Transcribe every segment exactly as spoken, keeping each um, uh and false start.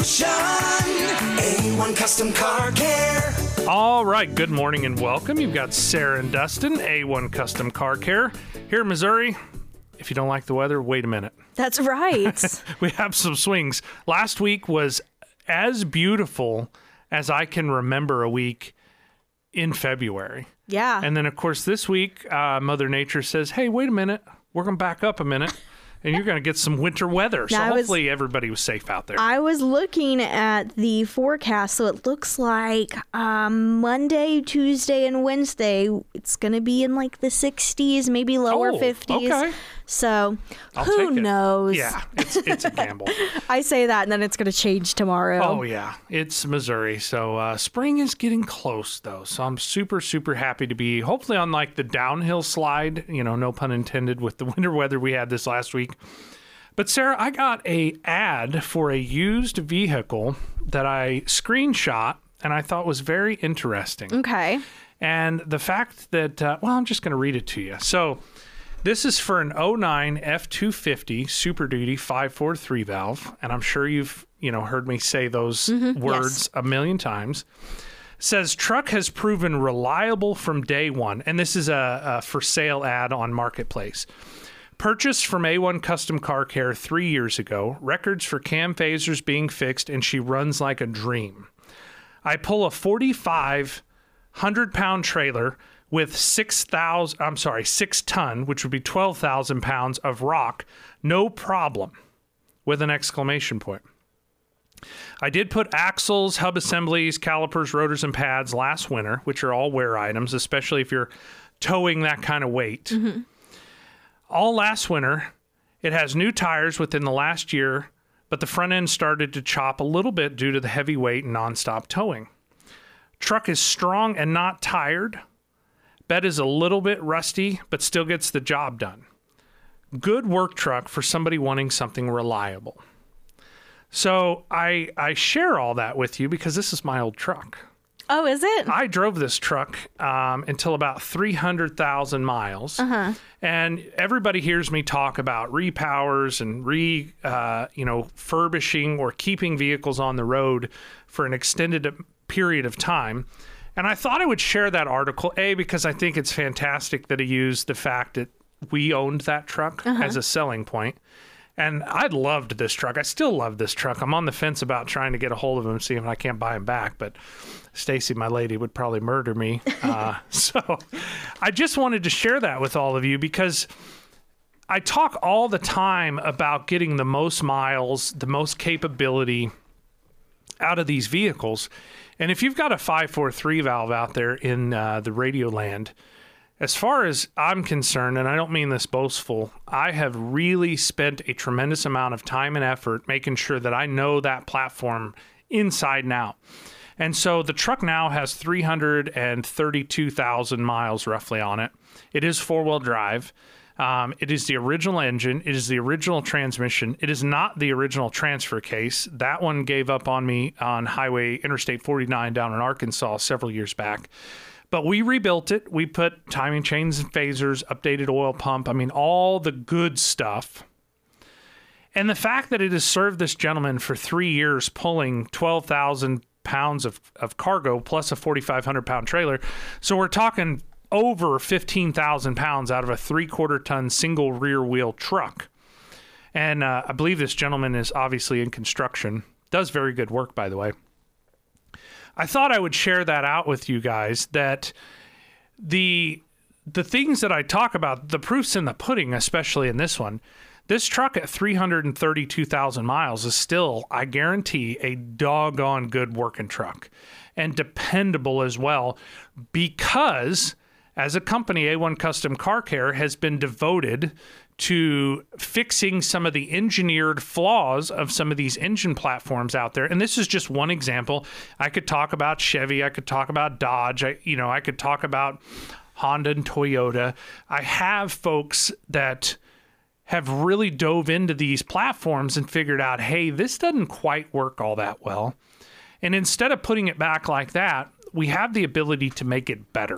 Solution. A one Custom Car Care. All right, good morning and welcome. You've got Sarah and Dustin, A one Custom Car Care. Here in Missouri, if you don't like the weather, wait a minute. That's right. We have some swings. Last week was as beautiful as I can remember a week in February. Yeah. And then, of course, this week, uh, Mother Nature says, hey, wait a minute. We're going to back up a minute. And you're going to get some winter weather. So now hopefully was, everybody was safe out there. I was looking at the forecast, so it looks like um, Monday, Tuesday, and Wednesday, it's going to be in like the sixties, maybe lower oh, fifties. Okay. So I'll who take it. knows? Yeah, it's, it's a gamble. I say that, and then it's going to change tomorrow. Oh, yeah. It's Missouri. So uh, spring is getting close, though. So I'm super, super happy to be hopefully on like the downhill slide, you know, no pun intended, with the winter weather we had this last week. But Sarah, I got a ad for a used vehicle that I screenshot and I thought was very interesting. Okay. And the fact that, uh, well, I'm just going to read it to you. So this is for an oh nine F two fifty Super Duty five forty-three valve. And I'm sure you've, you know, heard me say those mm-hmm, words yes. a million times. Says truck has proven reliable from day one. And this is a, a for sale ad on Marketplace. Purchased from A one Custom Car Care three years ago. Records for cam phasers being fixed, and she runs like a dream. I pull a forty-five hundred pound trailer with six thousand, I'm sorry, six ton, which would be twelve thousand pounds of rock, no problem, with an exclamation point. I did put axles, hub assemblies, calipers, rotors, and pads last winter, which are all wear items, especially if you're towing that kind of weight. Mm-hmm. All last winter. It has new tires within the last year, but the front end started to chop a little bit due to the heavy weight and nonstop towing. Truck is strong and not tired. Bed is a little bit rusty, but still gets the job done. Good work truck for somebody wanting something reliable. So I I share all that with you because this is my old truck. Oh, is it? I drove this truck um, until about three hundred thousand miles. Uh-huh. And everybody hears me talk about repowers and re, uh, you know, furbishing or keeping vehicles on the road for an extended period of time. And I thought I would share that article, A, because I think it's fantastic that he used the fact that we owned that truck uh-huh. as a selling point. And I loved this truck. I still love this truck. I'm on the fence about trying to get a hold of him, see if I can't buy him back. But Stacy, my lady, would probably murder me. Uh, so I just wanted to share that with all of you because I talk all the time about getting the most miles, the most capability out of these vehicles. And if you've got a five forty-three valve out there in uh, the radio land, as far as I'm concerned, and I don't mean this boastful, I have really spent a tremendous amount of time and effort making sure that I know that platform inside and out. And so the truck now has three hundred thirty-two thousand miles roughly on it. It is four-wheel drive. Um, it is the original engine. It is the original transmission. It is not the original transfer case. That one gave up on me on Highway Interstate forty-nine down in Arkansas several years back. But we rebuilt it. We put timing chains and phasers, updated oil pump. I mean, all the good stuff. And the fact that it has served this gentleman for three years pulling twelve thousand pounds of, of cargo plus a forty-five hundred pound trailer. So we're talking over fifteen thousand pounds out of a three-quarter ton single rear wheel truck. And uh, I believe this gentleman is obviously in construction. Does very good work, by the way. I thought I would share that out with you guys, that the the things that I talk about, the proof's in the pudding, especially in this one. This truck at three hundred thirty-two thousand miles is still, I guarantee, a doggone good working truck and dependable as well, because as a company, A one Custom Car Care has been devoted to fixing some of the engineered flaws of some of these engine platforms out there. And this is just one example. I could talk about Chevy. I could talk about Dodge. I, you know, I could talk about Honda and Toyota. I have folks that have really dove into these platforms and figured out, hey, this doesn't quite work all that well. And instead of putting it back like that, we have the ability to make it better.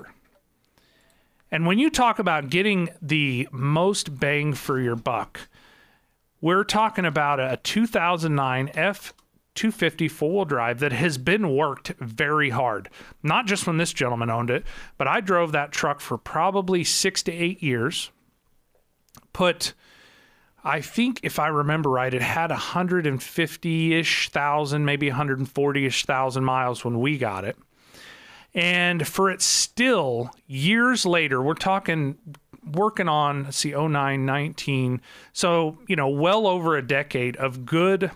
And when you talk about getting the most bang for your buck, we're talking about a two thousand nine F two fifty four-wheel drive that has been worked very hard. Not just when this gentleman owned it, but I drove that truck for probably six to eight years. Put, I think if I remember right, it had one hundred fifty-ish thousand, maybe one hundred forty-ish thousand miles when we got it. And for it still, years later, we're talking working on, let's see, oh nine, nineteen. So, you know, well over a decade of good,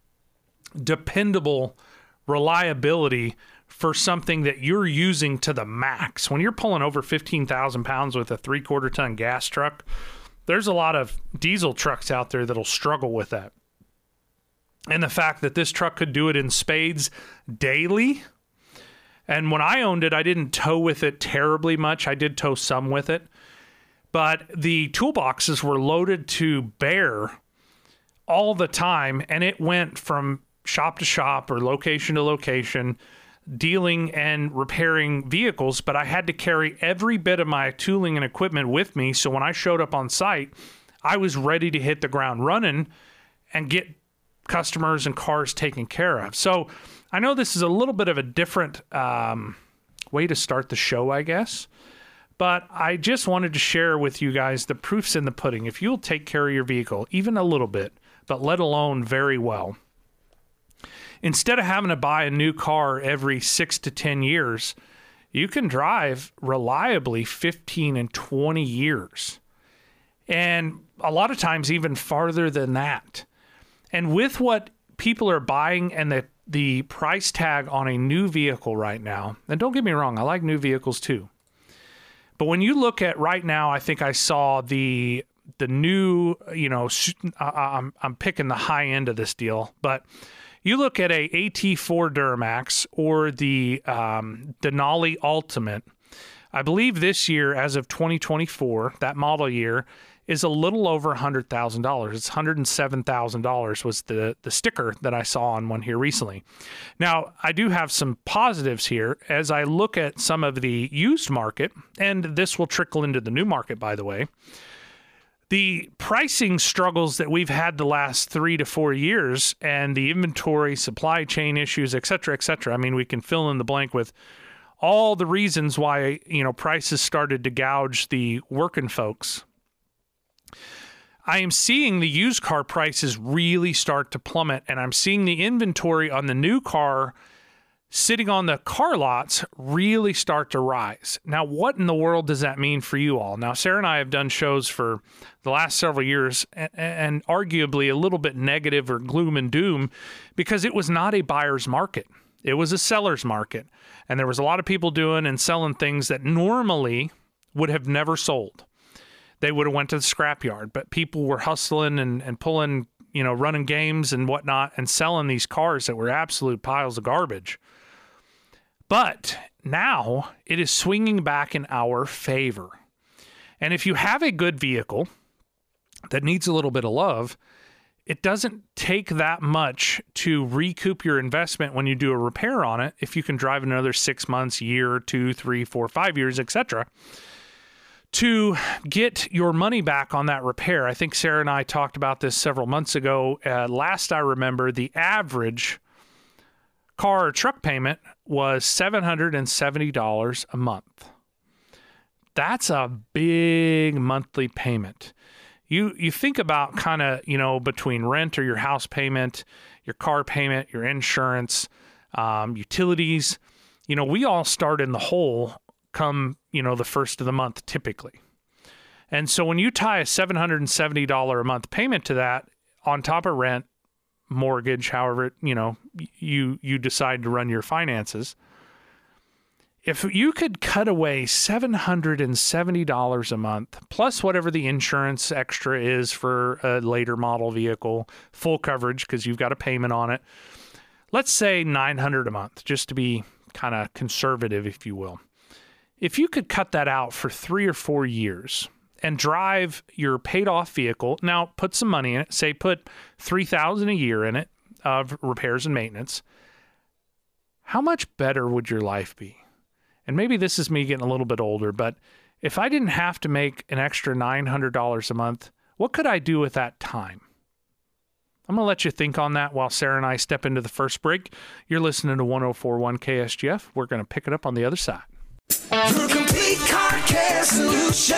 dependable reliability for something that you're using to the max. When you're pulling over fifteen thousand pounds with a three quarter ton gas truck, there's a lot of diesel trucks out there that'll struggle with that. And the fact that this truck could do it in spades daily. And when I owned it, I didn't tow with it terribly much. I did tow some with it. But the toolboxes were loaded to bear all the time. And it went from shop to shop or location to location, dealing and repairing vehicles. But I had to carry every bit of my tooling and equipment with me. So when I showed up on site, I was ready to hit the ground running and get customers and cars taken care of. So I know this is a little bit of a different um, way to start the show, I guess. But I just wanted to share with you guys the proof's in the pudding. If you'll take care of your vehicle, even a little bit, but let alone very well, instead of having to buy a new car every six to ten years, you can drive reliably fifteen and twenty years. And a lot of times even farther than that. And with what people are buying and the, the price tag on a new vehicle right now, and don't get me wrong, I like new vehicles too. But when you look at right now, I think I saw the the new, you know, I'm, I'm picking the high end of this deal, but you look at a AT four Duramax or the um, Denali Ultimate, I believe this year, as of twenty twenty-four, that model year, is a little over one hundred thousand dollars. It's one hundred seven thousand dollars was the, the sticker that I saw on one here recently. Now, I do have some positives here as I look at some of the used market, and this will trickle into the new market, by the way. The pricing struggles that we've had the last three to four years and the inventory, supply chain issues, et cetera, et cetera. I mean, we can fill in the blank with all the reasons why, you know, prices started to gouge the working folks. I am seeing the used car prices really start to plummet, and I'm seeing the inventory on the new car sitting on the car lots really start to rise. Now, what in the world does that mean for you all? Now, Sarah and I have done shows for the last several years and, and arguably a little bit negative or gloom and doom because it was not a buyer's market. It was a seller's market, and there was a lot of people doing and selling things that normally would have never sold. They would have went to the scrapyard, but people were hustling and, and pulling, you know, running games and whatnot and selling these cars that were absolute piles of garbage. But now it is swinging back in our favor. And if you have a good vehicle that needs a little bit of love, it doesn't take that much to recoup your investment when you do a repair on it. If you can drive another six months, year, two, three, four, five years, et cetera, to get your money back on that repair. I think Sarah and I talked about this several months ago. Uh, last I remember, the average car or truck payment was seven hundred seventy dollars a month. That's a big monthly payment. You you think about kind of, you know, between rent or your house payment, your car payment, your insurance, um, utilities, you know, we all start in the hole come, you know, the first of the month typically. And so when you tie a seven hundred seventy dollars a month payment to that on top of rent, mortgage, however, you know, you you decide to run your finances, if you could cut away seven hundred seventy dollars a month plus whatever the insurance extra is for a later model vehicle, full coverage because you've got a payment on it, let's say nine hundred dollars a month, just to be kind of conservative, if you will. If you could cut that out for three or four years and drive your paid off vehicle, now put some money in it, say put three thousand dollars a year in it of repairs and maintenance, how much better would your life be? And maybe this is me getting a little bit older, but if I didn't have to make an extra nine hundred dollars a month, what could I do with that time? I'm going to let you think on that while Sarah and I step into the first break. You're listening to one oh four point one K S G F. We're going to pick it up on the other side. Your complete car care solution.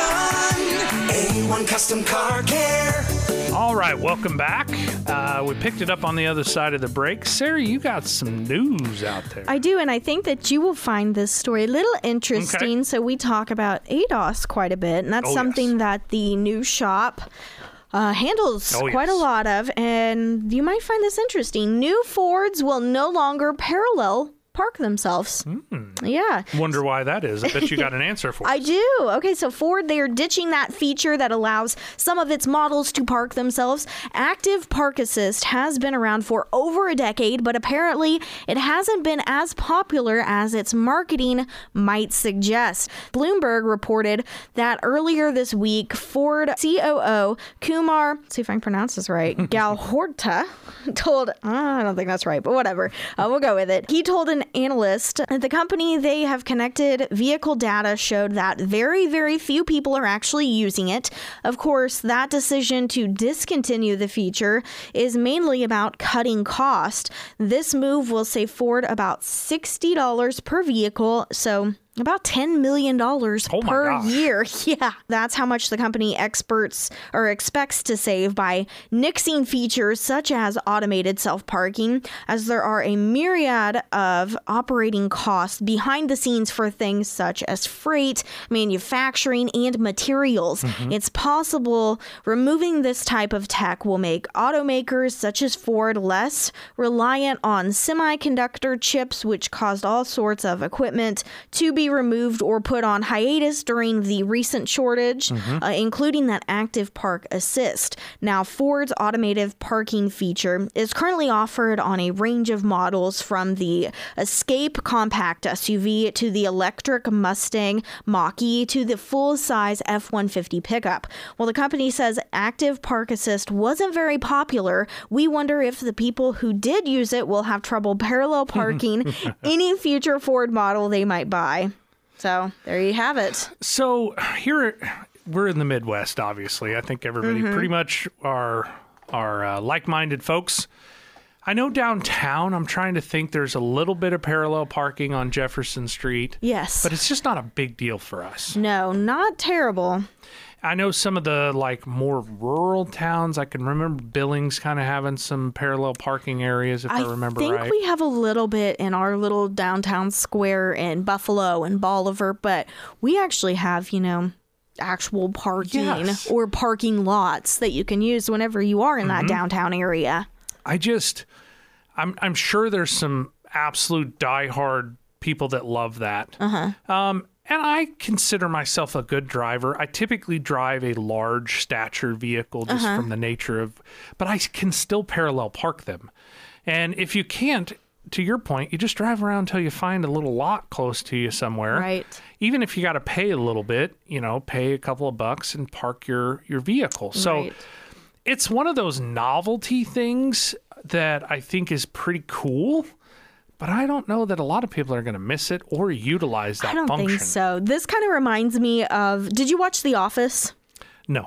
A one Custom Car Care. All right, welcome back. Uh, we picked it up on the other side of the break. Sarah, you got some news out there. I do, and I think that you will find this story a little interesting. Okay. So we talk about A D O S quite a bit, and that's Oh, something yes. that the new shop uh, handles Oh, quite yes. a lot of, and you might find this interesting. New Fords will no longer parallel park themselves. Mm. Yeah. Wonder why that is. I bet you got an answer for I us. do. Okay, so Ford, they are ditching that feature that allows some of its models to park themselves. Active Park Assist has been around for over a decade, but apparently it hasn't been as popular as its marketing might suggest. Bloomberg reported that earlier this week, Ford C O O Kumar, let's see if I can pronounce this right, Galhorta, told, uh, I don't think that's right, but whatever. Uh, we'll go with it. He told an analyst at the company they have connected vehicle data showed that very, very few people are actually using it. Of course, that decision to discontinue the feature is mainly about cutting cost. This move will save Ford about sixty dollars per vehicle, so about ten million dollars Oh my per gosh. year. Yeah, that's how much the company experts or expects to save by nixing features such as automated self-parking, as there are a myriad of operating costs behind the scenes for things such as freight, manufacturing, and materials. Mm-hmm. It's possible removing this type of tech will make automakers such as Ford less reliant on semiconductor chips, which caused all sorts of equipment to be removed or put on hiatus during the recent shortage, Mm-hmm. uh, including that Active Park Assist. Now, Ford's automated parking feature is currently offered on a range of models from the Escape compact S U V to the electric Mustang Mach-E to the full-size F one fifty pickup. While the company says Active Park Assist wasn't very popular, we wonder if the people who did use it will have trouble parallel parking any future Ford model they might buy. So there you have it. So here we're in the Midwest, obviously. I think everybody Mm-hmm. pretty much are are uh, like-minded folks. I know downtown, I'm trying to think there's a little bit of parallel parking on Jefferson Street. Yes. But it's just not a big deal for us. No, not terrible. I know some of the like more rural towns. I can remember Billings kind of having some parallel parking areas, if I, remember think right. we have a little bit in our little downtown square in Buffalo and Bolivar, but we actually have, you know, actual parking Yes. or parking lots that you can use whenever you are in that downtown area. I just, I'm I'm sure there's some absolute diehard people that love that. Uh-huh. Um, and I consider myself a good driver. I typically drive a large stature vehicle just from the nature of, but I can still parallel park them. And if you can't, to your point, you just drive around until you find a little lot close to you somewhere. Right. Even if you got to pay a little bit, you know, pay a couple of bucks and park your, your vehicle. So Right. it's one of those novelty things that I think is pretty cool, but I don't know that a lot of people are going to miss it or utilize that I don't function. think so. This kind of reminds me of, did you watch The Office? No.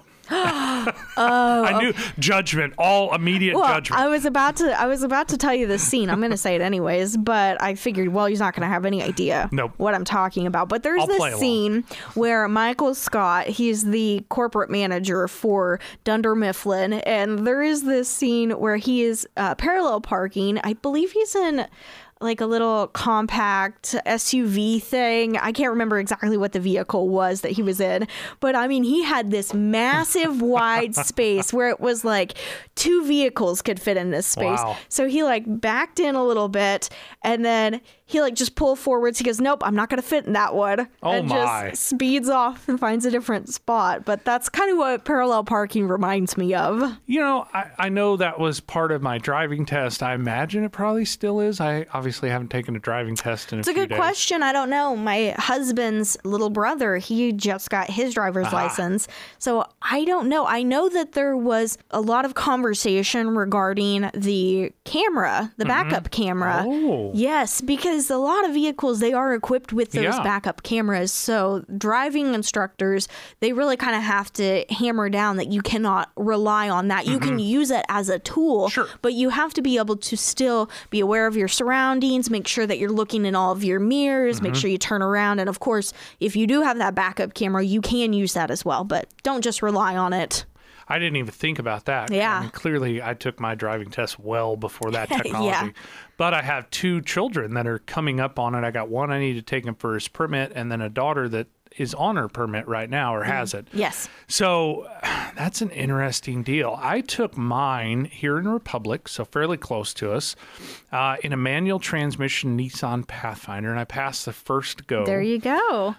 I knew judgment, all immediate Well, judgment. I was about to I was about to tell you the scene. I'm going to say it anyways, but I figured, well, he's not going to have any idea Nope. what I'm talking about. But there's I'll play this along. scene where Michael Scott, he's the corporate manager for Dunder Mifflin, and there is this scene where he is uh, parallel parking. I believe he's in like a little compact S U V thing. I can't remember exactly what the vehicle was that he was in, but I mean, he had this massive wide space where it was like two vehicles could fit in this space. Wow. So he like backed in a little bit and then he like just pulled forwards. He goes, nope, I'm not going to fit in that one. Oh, and my. just speeds off and finds a different spot. But that's kind of what parallel parking reminds me of. You know, I, I know that was part of my driving test. I imagine it probably still is. I obviously haven't taken a driving test in a It's a few good days. question. I don't know. My husband's little brother, he just got his driver's Ah. license. So I don't know. I know that there was a lot of conversation regarding the camera, the backup camera. Oh. Yes, because because a lot of vehicles, they are equipped with those Yeah. backup cameras. So driving instructors, they really kind of have to hammer down that you cannot rely on that. You can use it as a tool, Sure. but you have to be able to still be aware of your surroundings, make sure that you're looking in all of your mirrors, make sure you turn around. And of course, if you do have that backup camera, you can use that as well, but don't just rely on it. I didn't even think about that. Yeah. I mean, clearly, I took my driving test well before that technology. But I have two children that are coming up on it. I got one I need to take him for his permit, and then a daughter that is on her permit right now or has it. Yes. So that's an interesting deal. I took mine here in Republic, so fairly close to us, uh, in a manual transmission Nissan Pathfinder, and I passed the first go. There you go.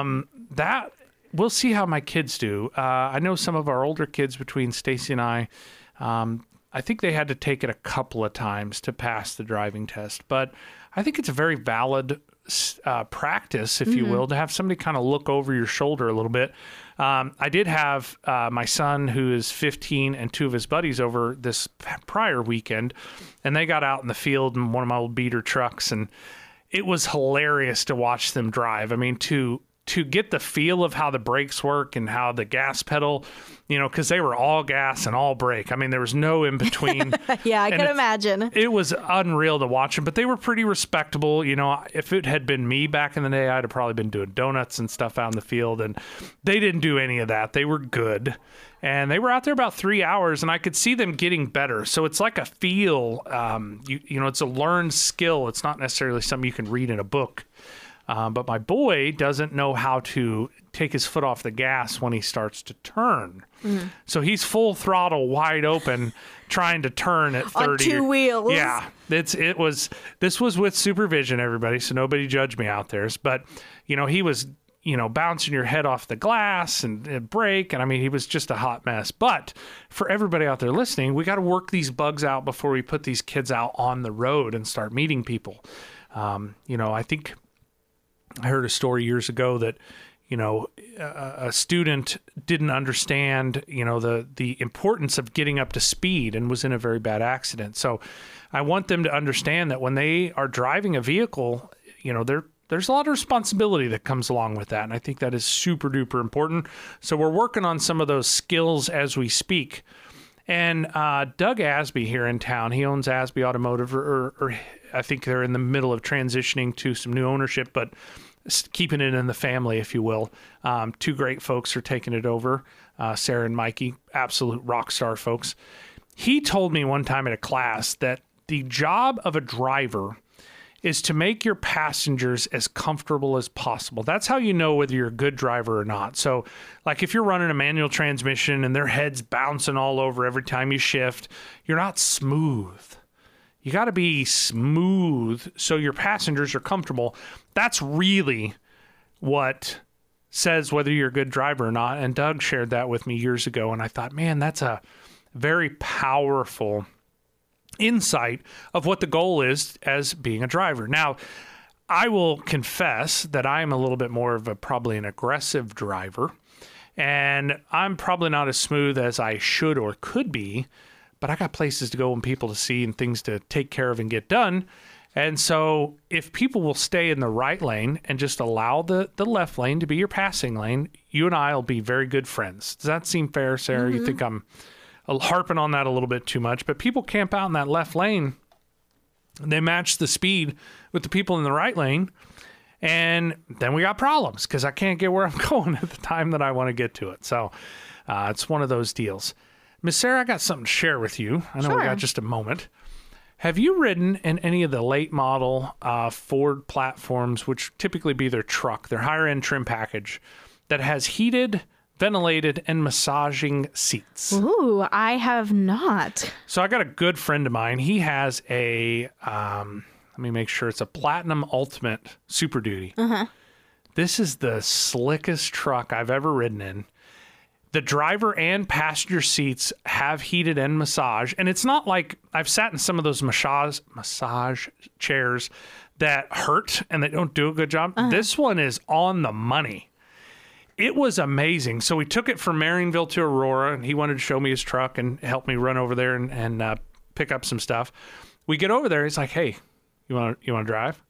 That we'll see how my kids do. Uh, I know some of our older kids between Stacy and I, um, I think they had to take it a couple of times to pass the driving test. But I think it's a very valid uh, practice, if you will, to have somebody kind of look over your shoulder a little bit. Um, I did have uh, my son, who is fifteen, and two of his buddies over this p- prior weekend, and they got out in the field in one of my old beater trucks, and it was hilarious to watch them drive. I mean, to to get the feel of how the brakes work and how the gas pedal, you know, because they were all gas and all brake. I mean, there was no in between. Yeah, I And can it's- imagine. It was unreal to watch them, but they were pretty respectable. You know, if it had been me back in the day, I'd have probably been doing donuts and stuff out in the field, and they didn't do any of that. They were good. And they were out there about three hours, and I could see them getting better. So it's like a feel, um, you, you know, it's a learned skill. It's not necessarily something you can read in a book. Um, but my boy doesn't know how to take his foot off the gas when he starts to turn. Mm. So he's full throttle, wide open, trying to turn at On thirty. two wheels. Yeah, it's it was. This was with supervision, everybody. So nobody judge me out there. But you know, he was you know bouncing your head off the glass and, and brake, and I mean, he was just a hot mess. But for everybody out there listening, we got to work these bugs out before we put these kids out on the road and start meeting people. Um, you know, I think. I heard a story years ago that, you know, a, a student didn't understand, you know, the the importance of getting up to speed and was in a very bad accident. So I want them to understand that when they are driving a vehicle, you know, there there's a lot of responsibility that comes along with that. And I think that is super duper important. So we're working on some of those skills as we speak. And uh, Doug Asby here in town, he owns Asby Automotive, or, or, or I think they're in the middle of transitioning to some new ownership, but keeping it in the family, if you will. Um, two great folks are taking it over, uh, Sarah and Mikey, absolute rock star folks. He told me one time at a class that the job of a driver is to make your passengers as comfortable as possible. That's how you know whether you're a good driver or not. So, like if you're running a manual transmission and their head's bouncing all over every time you shift, you're not smooth. You got to be smooth so your passengers are comfortable. That's really what says whether you're a good driver or not. And Doug shared that with me years ago, and I thought, man, that's a very powerful insight of what the goal is as being a driver. Now, I will confess that I am a little bit more of a probably an aggressive driver, and I'm probably not as smooth as I should or could be, but I got places to go and people to see and things to take care of and get done. And so if people will stay in the right lane and just allow the, the left lane to be your passing lane, you and I will be very good friends. Does that seem fair, Sarah? Mm-hmm. You think I'm harping on that a little bit too much? But people camp out in that left lane. They match the speed with the people in the right lane. And then we got problems because I can't get where I'm going at the time that I want to get to it. So uh, it's one of those deals. Miss Sarah, I got something to share with you. I know Sure. we got just a moment. Have you ridden in any of the late model uh, Ford platforms, which typically be their truck, their higher end trim package, that has heated, ventilated, and massaging seats? Ooh, I have not. So I got a good friend of mine. He has a, um, let me make sure, it's a Platinum Ultimate Super Duty. Uh-huh. This is the slickest truck I've ever ridden in. The driver and passenger seats have heated and massage. And it's not like I've sat in some of those massage massage chairs that hurt and they don't do a good job. Uh-huh. This one is on the money. It was amazing. So we took it from Marionville to Aurora, and he wanted to show me his truck and help me run over there and, and uh, pick up some stuff. We get over there. He's like, hey, you want to you want to drive?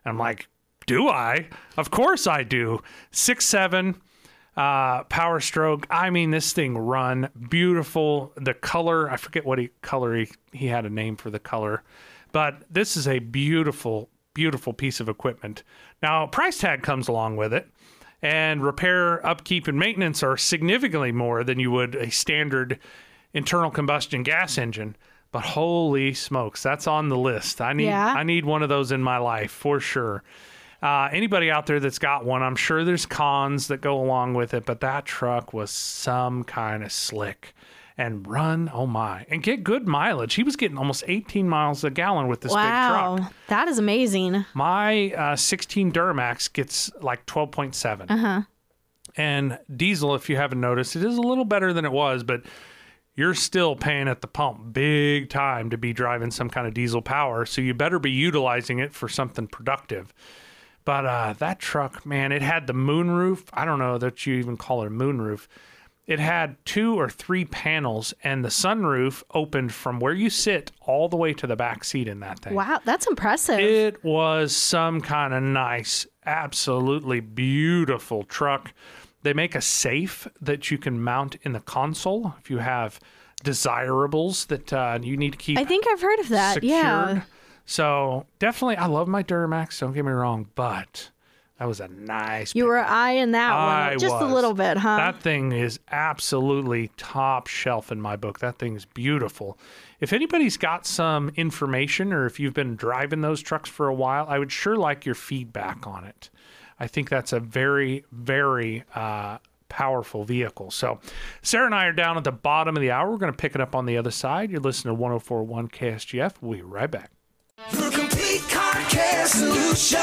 And I'm like, do I? Of course I do. six seven uh, Power Stroke. I mean, this thing run beautiful. The color, I forget what he, color he, he had a name for the color. But this is a beautiful, beautiful piece of equipment. Now, price tag comes along with it. And repair, upkeep, and maintenance are significantly more than you would a standard internal combustion gas engine. But holy smokes, that's on the list. I need Yeah. I need one of those in my life for sure. Uh, anybody out there that's got one, I'm sure there's cons that go along with it, but that truck was some kind of slick. And run, oh my, and get good mileage. He was getting almost eighteen miles a gallon with this big Wow, truck. that is amazing. My uh, sixteen Duramax gets like twelve point seven. Uh-huh. And diesel, if you haven't noticed, it is a little better than it was, but you're still paying at the pump big time to be driving some kind of diesel power. So you better be utilizing it for something productive. But uh, that truck, man, it had the moonroof. I don't know that you even call it a moonroof. It had two or three panels, and the sunroof opened from where you sit all the way to the back seat in that thing. Wow, that's impressive. It was some kind of nice, absolutely beautiful truck. They make a safe that you can mount in the console if you have desirables that uh, you need to keep I think I've heard of that. secured. Yeah. So definitely, I love my Duramax, don't get me wrong, but that was a nice You were eyeing that I one just was. a little bit, huh? That thing is absolutely top shelf in my book. That thing is beautiful. If anybody's got some information or if you've been driving those trucks for a while, I would sure like your feedback on it. I think that's a very, very uh, powerful vehicle. So Sarah and I are down at the bottom of the hour. We're going to pick it up on the other side. You're listening to one oh four point one K S G F. We'll be right back. Your complete car care solution.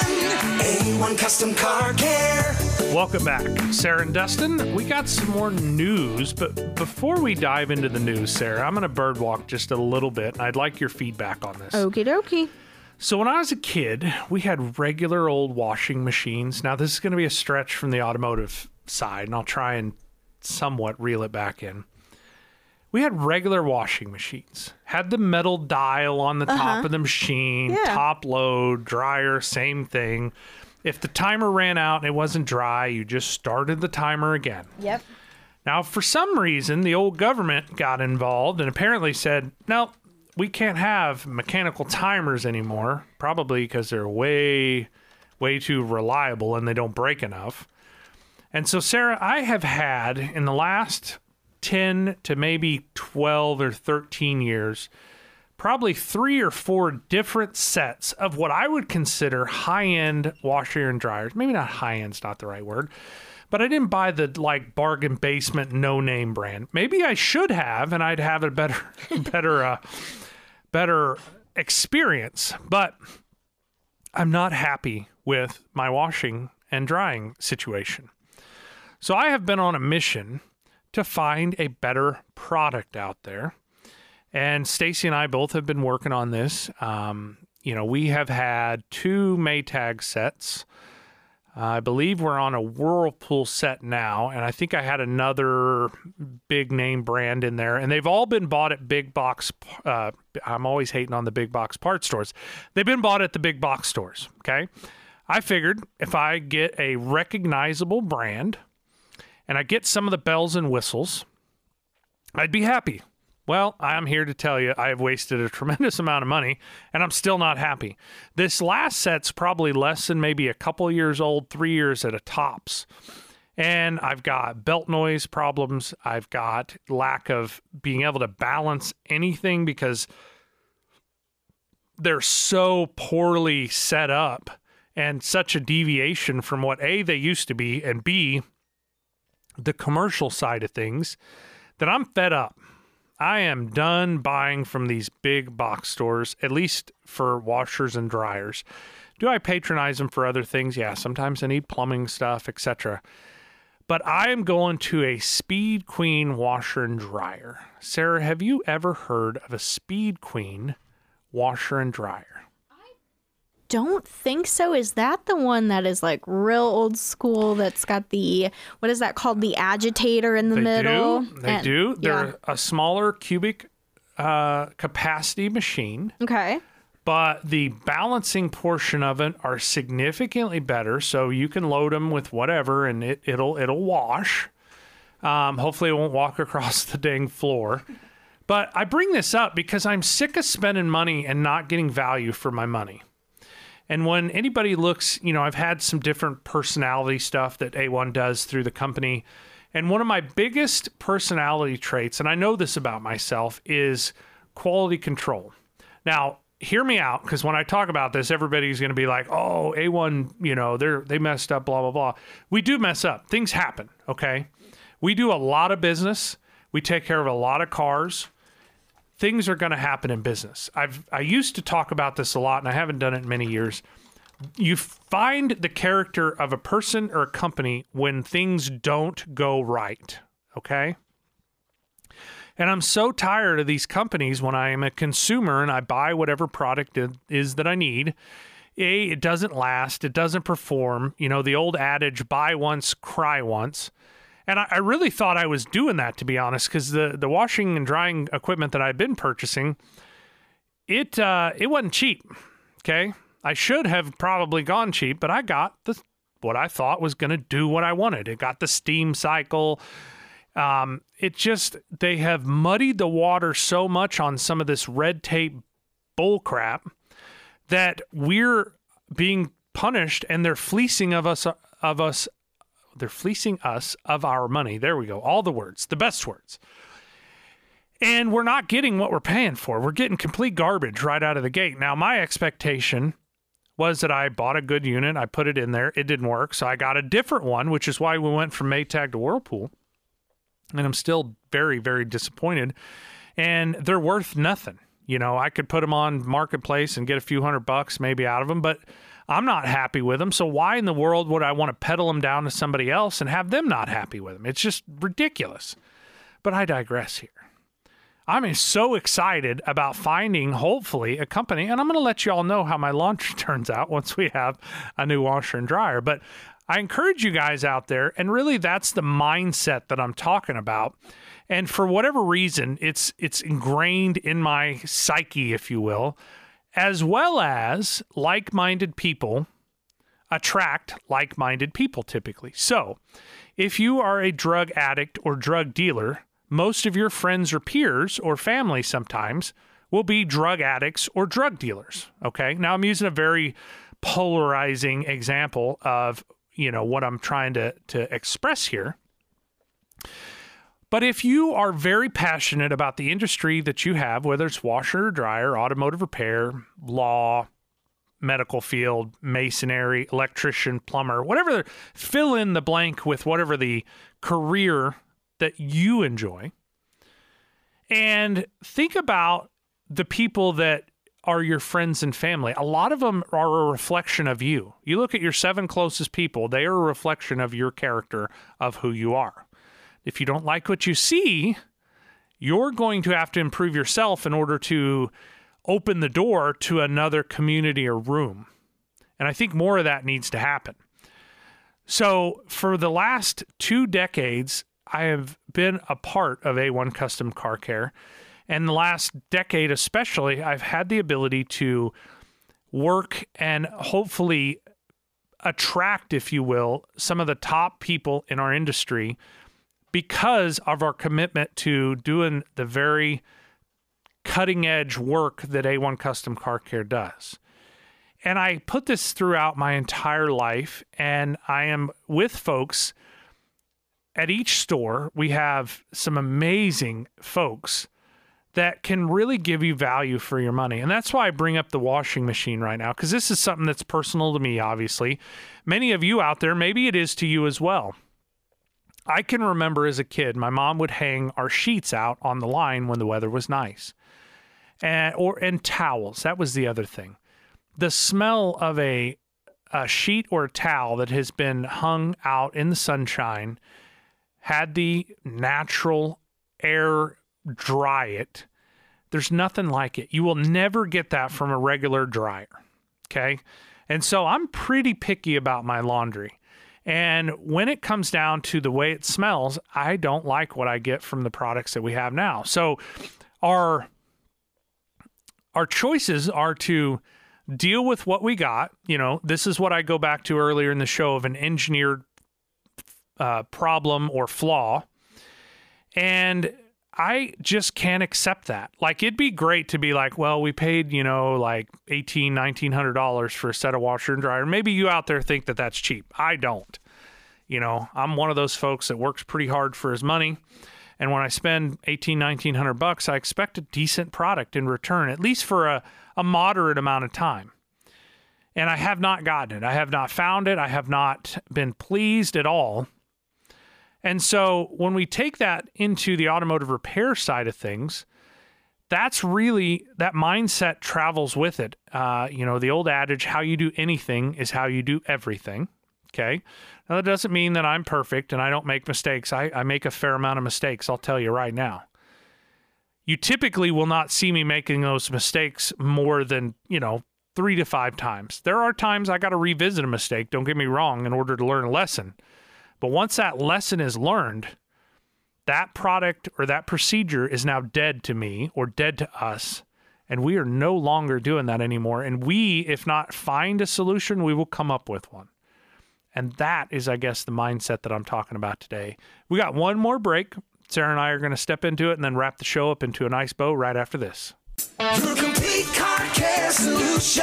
A one Custom Car Care. Welcome back. Sarah and Dustin, we got some more news, but before we dive into the news, Sarah, I'm going to birdwalk just a little bit, and I'd like your feedback on this. Okie dokie. So when I was a kid, we had regular old washing machines. Now, this is going to be a stretch from the automotive side, and I'll try and somewhat reel it back in. We had regular washing machines. Had the metal dial on the top Uh-huh. of the machine, Yeah. top load, dryer, same thing. If the timer ran out and it wasn't dry, you just started the timer again. Yep. Now, for some reason, the old government got involved and apparently said, no, we can't have mechanical timers anymore, probably because they're way, way too reliable and they don't break enough. And so, Sarah, I have had in the last ten to maybe twelve or thirteen years, probably three or four different sets of what I would consider high-end washer and dryers. Maybe not high-end's not the right word, but I didn't buy the like bargain basement no-name brand. Maybe I should have, and I'd have a better, better, uh, better experience. But I'm not happy with my washing and drying situation. So I have been on a mission to find a better product out there. And Stacy and I both have been working on this. Um, you know, we have had two Maytag sets. Uh, I believe we're on a Whirlpool set now, and I think I had another big name brand in there. And they've all been bought at big box. Uh, I'm always hating on the big box part stores. They've been bought at the big box stores. Okay, I figured if I get a recognizable brand and I get some of the bells and whistles, I'd be happy. Well, I'm here to tell you I have wasted a tremendous amount of money, and I'm still not happy. This last set's probably less than maybe a couple years old, three years at a tops. And I've got belt noise problems. I've got lack of being able to balance anything because they're so poorly set up and such a deviation from what A, they used to be, and B, the commercial side of things, that I'm fed up. I am done buying from these big box stores, at least for washers and dryers. Do I patronize them for other things? Yeah, sometimes I need plumbing stuff, et cetera. But I am going to a Speed Queen washer and dryer. Sarah, have you ever heard of a Speed Queen washer and dryer? Don't think so. Is that the one that is like real old school that's got the, what is that called? The agitator in the They middle? do. They And- do. They're yeah. a smaller cubic uh, capacity machine. Okay. but the balancing portion of it are significantly better. So you can load them with whatever, and it, it'll it'll wash. Um, hopefully, it won't walk across the dang floor. But I bring this up because I'm sick of spending money and not getting value for my money. And when anybody looks, you know, I've had some different personality stuff that A one does through the company. And one of my biggest personality traits, and I know this about myself, is quality control. Now, hear me out, because when I talk about this, everybody's going to be like, oh, A one, you know, they're they messed up, blah, blah, blah. We do mess up. Things happen, okay? We do a lot of business. We take care of a lot of cars. Things are going to happen in business. I've I used to talk about this a lot, and I haven't done it in many years. You find the character of a person or a company when things don't go right, okay? And I'm so tired of these companies when I am a consumer and I buy whatever product it is that I need. A, it doesn't last. It doesn't perform. You know, the old adage, buy once, cry once. And I, I really thought I was doing that, to be honest, because the, the washing and drying equipment that I've been purchasing, it uh, it wasn't cheap, okay? I should have probably gone cheap, but I got the what I thought was going to do what I wanted. It got the steam cycle. Um, it just, they have muddied the water so much on some of this red tape bull crap that we're being punished, and they're fleecing of us of us. They're fleecing us of our money. There we go. All the words, the best words. And we're not getting what we're paying for. We're getting complete garbage right out of the gate. Now, my expectation was that I bought a good unit. I put it in there. It didn't work. So I got a different one, which is why we went from Maytag to Whirlpool. And I'm still very, very disappointed. And they're worth nothing. You know, I could put them on Marketplace and get a few hundred bucks maybe out of them, but I'm not happy with them. So why in the world would I want to peddle them down to somebody else and have them not happy with them? It's just ridiculous. But I digress here. I'm so excited about finding, hopefully, a company, and I'm going to let you all know how my laundry turns out once we have a new washer and dryer. But I encourage you guys out there, and really that's the mindset that I'm talking about. And for whatever reason, it's it's ingrained in my psyche, if you will, as well as like-minded people attract like-minded people typically. So if you are a drug addict or drug dealer, most of your friends or peers or family sometimes will be drug addicts or drug dealers, okay? Now, I'm using a very polarizing example of, you know, what I'm trying to, to express here. But if you are very passionate about the industry that you have, whether it's washer or dryer, automotive repair, law, medical field, masonry, electrician, plumber, whatever, fill in the blank with whatever the career that you enjoy. And think about the people that are your friends and family. A lot of them are a reflection of you. You look at your seven closest people, they are a reflection of your character, of who you are. If you don't like what you see, you're going to have to improve yourself in order to open the door to another community or room. And I think more of that needs to happen. So for the last two decades, I have been a part of A one Custom Car Care. And the last decade especially, I've had the ability to work and hopefully attract, if you will, some of the top people in our industry because of our commitment to doing the very cutting edge work that A one Custom Car Care does. And I put this throughout my entire life, and I am with folks at each store. We have some amazing folks that can really give you value for your money. And that's why I bring up the washing machine right now, because this is something that's personal to me, obviously. Many of you out there, maybe it is to you as well. I can remember as a kid, my mom would hang our sheets out on the line when the weather was nice. And, or, and towels. That was the other thing. The smell of a, a sheet or a towel that has been hung out in the sunshine, had the natural air dry it. There's nothing like it. You will never get that from a regular dryer. Okay? And so I'm pretty picky about my laundry. And when it comes down to the way it smells, I don't like what I get from the products that we have now. So our our choices are to deal with what we got. You know, this is what I go back to earlier in the show of an engineered uh, problem or flaw. And I just can't accept that. Like, it'd be great to be like, well, we paid, you know, like eighteen hundred dollars, nineteen hundred dollars for a set of washer and dryer. Maybe you out there think that that's cheap. I don't. You know, I'm one of those folks that works pretty hard for his money. And when I spend eighteen, nineteen hundred bucks, I expect a decent product in return, at least for a, a moderate amount of time. And I have not gotten it. I have not found it. I have not been pleased at all. And so when we take that into the automotive repair side of things, that's really, that mindset travels with it. Uh, you know, the old adage, how you do anything is how you do everything. Okay. Now, that doesn't mean that I'm perfect and I don't make mistakes. I, I make a fair amount of mistakes, I'll tell you right now. You typically will not see me making those mistakes more than, you know, three to five times. There are times I got to revisit a mistake, don't get me wrong, in order to learn a lesson. But once that lesson is learned, that product or that procedure is now dead to me or dead to us. And we are no longer doing that anymore. And we, if not find a solution, we will come up with one. And that is, I guess, the mindset that I'm talking about today. We got one more break. Sarah and I are going to step into it and then wrap the show up into a nice bow right after this. Your complete car care solution.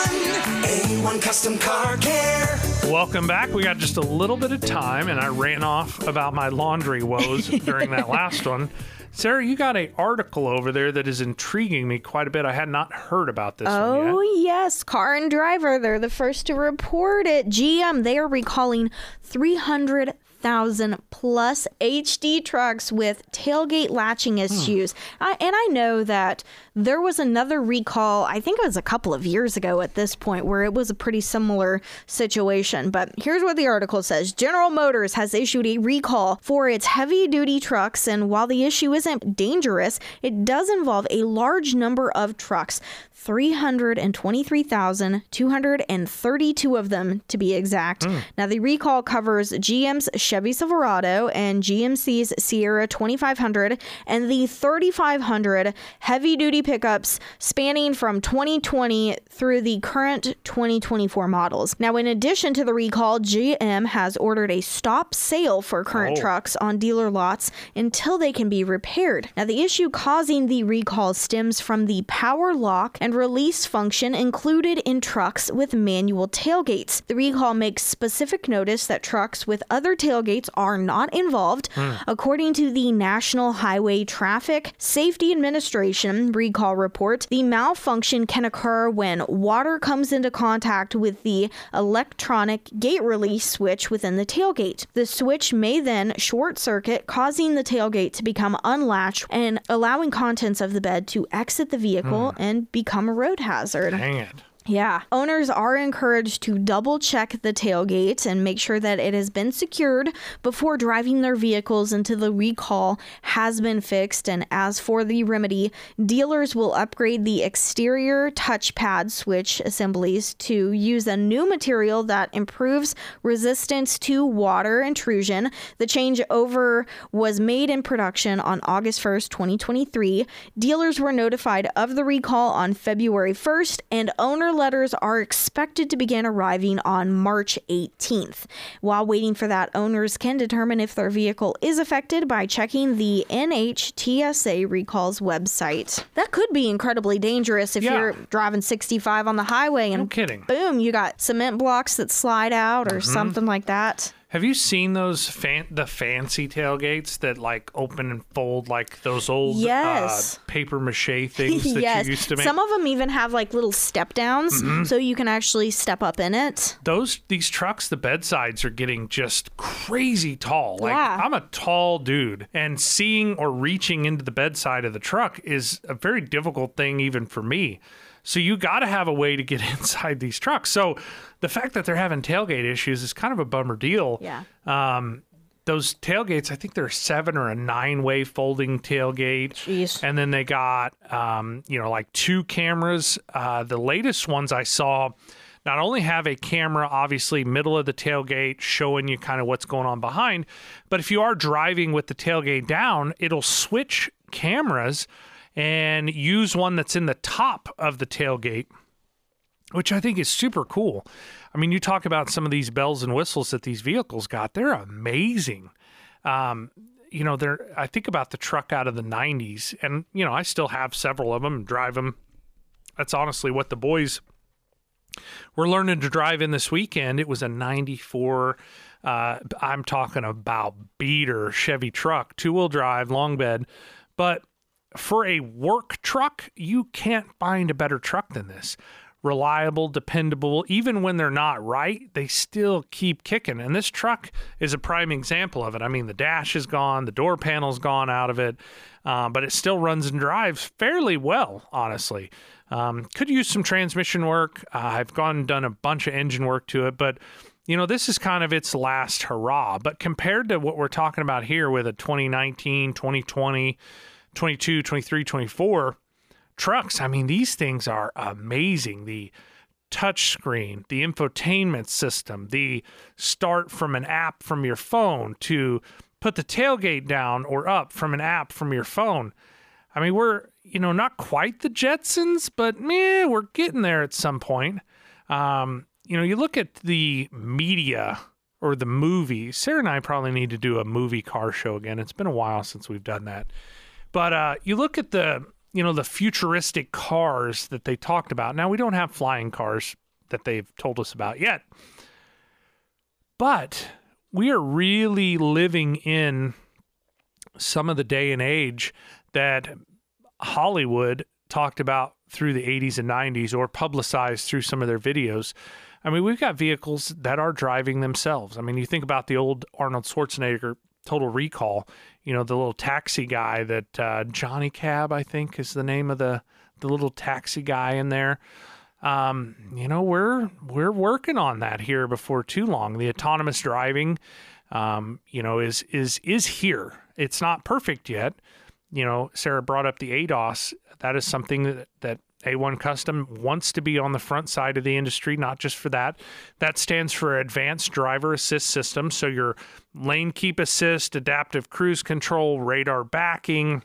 A one Custom Car Care. Welcome back. We got just a little bit of time, and I ran off about my laundry woes during that last one. Sarah, you got an article over there that is intriguing me quite a bit. I had not heard about this oh, one yet. Oh, yes. Car and Driver, they're the first to report it. G M, they are recalling three hundred thousand plus H D trucks with tailgate latching issues. Hmm. I, and I know that there was another recall, I think it was a couple of years ago at this point, where it was a pretty similar situation. But here's what the article says. General Motors has issued a recall for its heavy-duty trucks, and while the issue isn't dangerous, it does involve a large number of trucks. three hundred twenty-three thousand two hundred thirty-two of them, to be exact. Mm. Now, the recall covers G M's Chevy Silverado and G M C's Sierra twenty-five hundred and the thirty-five hundred heavy-duty pickups spanning from twenty twenty through the current twenty twenty-four models. Now, in addition to the recall, G M has ordered a stop sale for current oh. trucks on dealer lots until they can be repaired. Now, the issue causing the recall stems from the power lock and release function included in trucks with manual tailgates. The recall makes specific notice that trucks with other tailgates are not involved. Mm. According to the National Highway Traffic Safety Administration recall report, the malfunction can occur when water comes into contact with the electronic gate release switch within the tailgate. The switch may then short circuit, causing the tailgate to become unlatched and allowing contents of the bed to exit the vehicle mm. and become a road hazard. Dang it. Yeah. Owners are encouraged to double check the tailgate and make sure that it has been secured before driving their vehicles until the recall has been fixed. And as for the remedy, dealers will upgrade the exterior touchpad switch assemblies to use a new material that improves resistance to water intrusion. The changeover was made in production on August first, twenty twenty-three. Dealers were notified of the recall on February first, and owner letters are expected to begin arriving on March eighteenth. While waiting for that, owners can determine if their vehicle is affected by checking the N H T S A recalls website. That could be incredibly dangerous if yeah. you're driving sixty-five on the highway and no kidding. Boom, you got cement blocks that slide out or mm-hmm. something like that. Have you seen those fan- the fancy tailgates that like open and fold like those old yes. uh, paper mache things that yes. you used to make? Some of them even have like little step downs mm-hmm. so you can actually step up in it. Those these trucks, the bedsides are getting just crazy tall. Like yeah. I'm a tall dude, and seeing or reaching into the bedside of the truck is a very difficult thing even for me. So you got to have a way to get inside these trucks. So the fact that they're having tailgate issues is kind of a bummer deal. Yeah. Um, those tailgates, I think they're a seven or a nine way folding tailgate. Jeez. And then they got, um, you know, like two cameras. Uh, the latest ones I saw not only have a camera, obviously middle of the tailgate showing you kind of what's going on behind, but if you are driving with the tailgate down, it'll switch cameras. and use one that's in the top of the tailgate, which I think is super cool. I mean, you talk about some of these bells and whistles that these vehicles got. They're amazing. Um, you know, they're, I think about the truck out of the nineties, and, you know, I still have several of them and drive them. That's honestly what the boys were learning to drive in this weekend. It was a ninety-four, uh, I'm talking about beater Chevy truck, two-wheel drive, long bed. But for a work truck, you can't find a better truck than this. Reliable, dependable, even when they're not right, they still keep kicking. And this truck is a prime example of it. I mean, the dash is gone, the door panel's gone out of it, uh, but it still runs and drives fairly well, honestly. Um, could use some transmission work. Uh, I've gone and done a bunch of engine work to it, but you know, this is kind of its last hurrah. But compared to what we're talking about here with a twenty nineteen, twenty twenty, twenty-two, twenty-three, twenty-four trucks, I mean, these things are amazing. The touchscreen, the infotainment system, the start from an app from your phone to put the tailgate down or up from an app from your phone. I mean, we're, you know, not quite the Jetsons, but meh, we're getting there at some point. Um, you know, you look at the media or the movies. Sarah and I probably need to do a movie car show again. It's been a while since we've done that. But uh, you look at the, you know, the futuristic cars that they talked about. Now, we don't have flying cars that they've told us about yet. But we are really living in some of the day and age that Hollywood talked about through the eighties and nineties or publicized through some of their videos. I mean, we've got vehicles that are driving themselves. I mean, you think about the old Arnold Schwarzenegger Total Recall, you know, the little taxi guy that uh, Johnny Cab, I think, is the name of the, the little taxi guy in there. Um, you know, we're we're working on that here before too long. The autonomous driving, um, you know, is is is here. It's not perfect yet. You know, Sarah brought up the A D O S. That is something that, that A one Custom wants to be on the front side of the industry, not just for that. That stands for Advanced Driver Assist System. So your lane keep assist, adaptive cruise control, radar backing,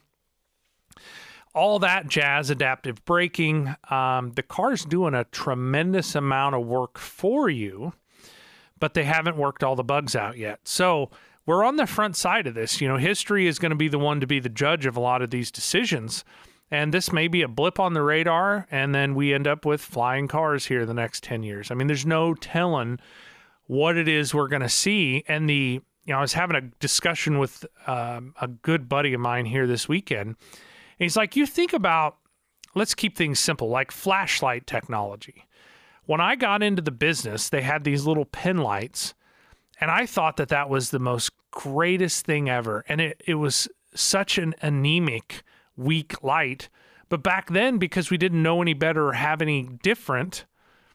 all that jazz, adaptive braking. Um, the car's doing a tremendous amount of work for you, but they haven't worked all the bugs out yet. So we're on the front side of this. You know, history is going to be the one to be the judge of a lot of these decisions. And this may be a blip on the radar, and then we end up with flying cars here the next ten years. I mean, there's no telling what it is we're going to see. And the, you know, I was having a discussion with um, a good buddy of mine here this weekend. And he's like, you think about, let's keep things simple, like flashlight technology. When I got into the business, they had these little pin lights, and I thought that that was the most greatest thing ever. And it, it was such an anemic, weak light. But back then, because we didn't know any better or have any different,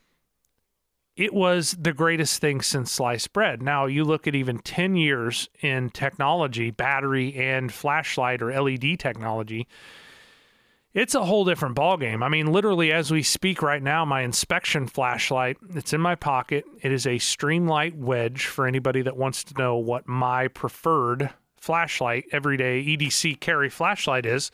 it was the greatest thing since sliced bread. Now, you look at even ten years in technology, battery and flashlight or L E D technology, it's a whole different ballgame. I mean, literally, as we speak right now, my inspection flashlight, it's in my pocket. It is a Streamlight Wedge for anybody that wants to know what my preferred flashlight, everyday E D C carry flashlight is.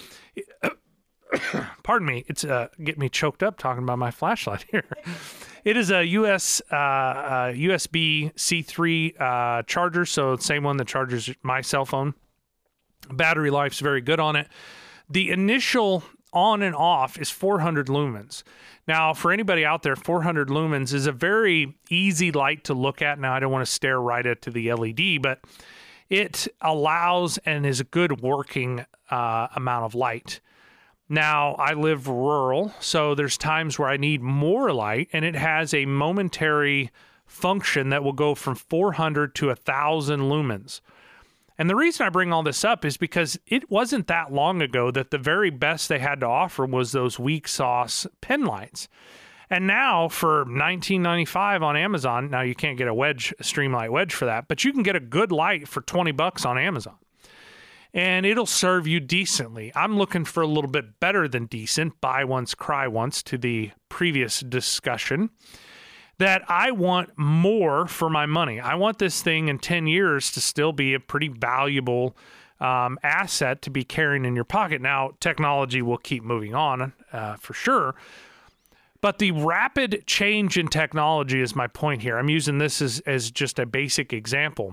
Pardon me, it's uh, getting me choked up talking about my flashlight here. It is a U S uh, uh, U S B C three uh, charger, so the same one that charges my cell phone. Battery life's very good on it. The initial on and off is four hundred lumens. Now, for anybody out there, four hundred lumens is a very easy light to look at. Now, I don't want to stare right into the L E D, but it allows and is a good working uh, amount of light. Now, I live rural, so there's times where I need more light, and it has a momentary function that will go from four hundred to one thousand lumens. And the reason I bring all this up is because it wasn't that long ago that the very best they had to offer was those weak sauce pin lights. And now for nineteen ninety-five on Amazon, now you can't get a wedge, a Streamlight Wedge for that, but you can get a good light for twenty bucks on Amazon. And it'll serve you decently. I'm looking for a little bit better than decent, buy once, cry once, to the previous discussion, that I want more for my money. I want this thing in ten years to still be a pretty valuable um, asset to be carrying in your pocket. Now, technology will keep moving on uh, for sure. But the rapid change in technology is my point here. I'm using this as, as just a basic example.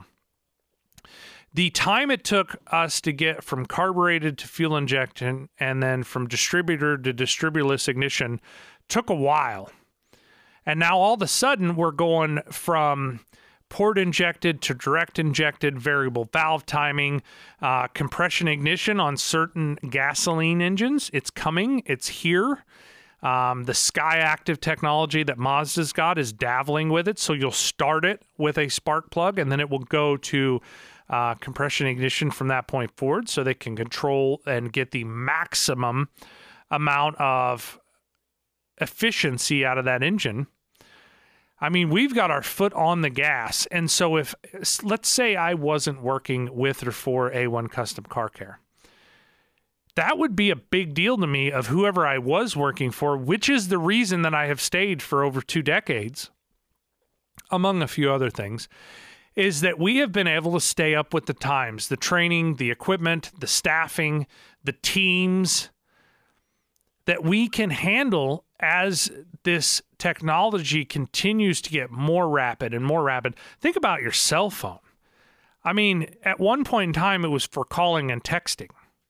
The time it took us to get from carbureted to fuel injection and then from distributor to distributorless ignition took a while. And now all of a sudden we're going from port injected to direct injected, variable valve timing, uh, compression ignition on certain gasoline engines. It's coming. It's here. Um, the Sky Active technology that Mazda's got is dabbling with it. So you'll start it with a spark plug and then it will go to uh, compression ignition from that point forward so they can control and get the maximum amount of efficiency out of that engine. I mean, we've got our foot on the gas. And so if, let's say I wasn't working with or for A one Custom Car Care, that would be a big deal to me of whoever I was working for, which is the reason that I have stayed for over two decades, among a few other things, is that we have been able to stay up with the times, the training, the equipment, the staffing, the teams that we can handle as this technology continues to get more rapid and more rapid. Think about your cell phone. I mean, at one point in time, it was for calling and texting.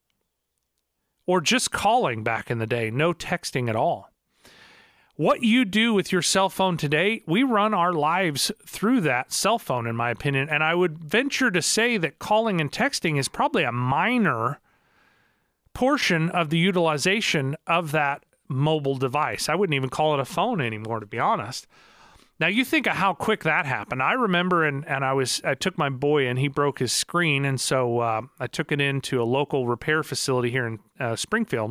Or just calling back in the day, no texting at all. What you do with your cell phone today, we run our lives through that cell phone, in my opinion. And I would venture to say that calling and texting is probably a minor portion of the utilization of that mobile device. I wouldn't even call it a phone anymore, to be honest. Now, you think of how quick that happened. I remember, and, and I was I took my boy and he broke his screen, and so uh, I took it into a local repair facility here in uh, Springfield,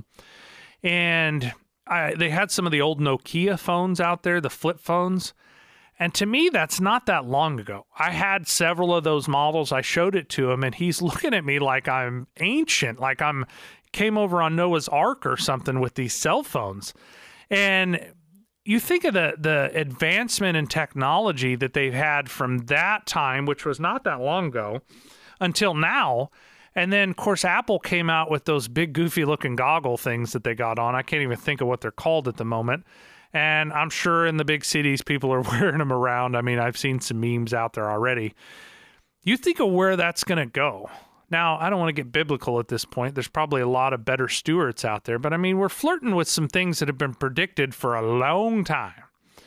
and I, they had some of the old Nokia phones out there, the flip phones, and to me, that's not that long ago. I had several of those models. I showed it to him, and he's looking at me like I'm ancient, like I'm came over on Noah's Ark or something with these cell phones, and you think of the the advancement in technology that they've had from that time, which was not that long ago, until now. And then, of course, Apple came out with those big, goofy-looking goggle things that they got on. I can't even think of what they're called at the moment. And I'm sure in the big cities, people are wearing them around. I mean, I've seen some memes out there already. You think of where that's going to go. Now, I don't want to get biblical at this point. There's probably a lot of better stewards out there. But, I mean, we're flirting with some things that have been predicted for a long time.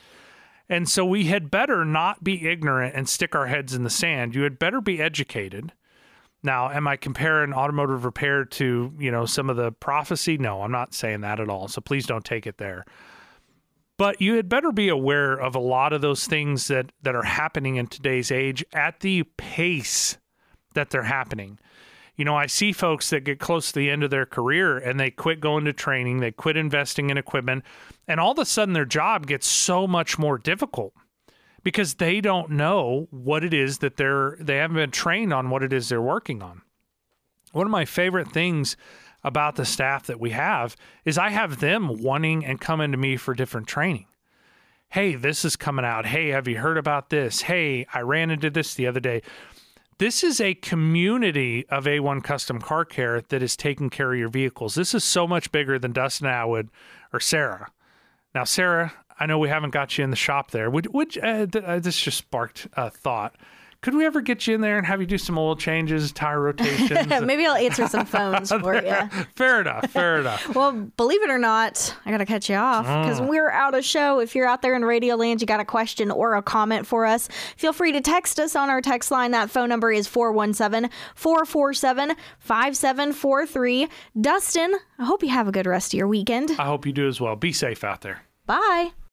And so we had better not be ignorant and stick our heads in the sand. You had better be educated. Now, am I comparing automotive repair to, you know, some of the prophecy? No, I'm not saying that at all. So please don't take it there. But you had better be aware of a lot of those things that, that are happening in today's age at the pace that they're happening. You know, I see folks that get close to the end of their career and they quit going to training, they quit investing in equipment, and all of a sudden their job gets so much more difficult because they don't know what it is that they're, they haven't been trained on what it is they're working on. One of my favorite things about the staff that we have is I have them wanting and coming to me for different training. Hey, this is coming out. Hey, have you heard about this? Hey, I ran into this the other day. This is a community of A one Custom Car Care that is taking care of your vehicles. This is so much bigger than Dustin Atwood or Sarah. Now, Sarah, I know we haven't got you in the shop there. Would would uh, th- uh, this just sparked a thought? Could we ever get you in there and have you do some oil changes, tire rotations? Maybe I'll answer some phones for you. Fair enough. Fair enough. Well, believe it or not, I got to cut you off because Mm. we're out of show. If you're out there in Radio Land, you got a question or a comment for us, feel free to text us on our text line. That phone number is four one seven, four four seven, five seven four three. Dustin, I hope you have a good rest of your weekend. I hope you do as well. Be safe out there. Bye.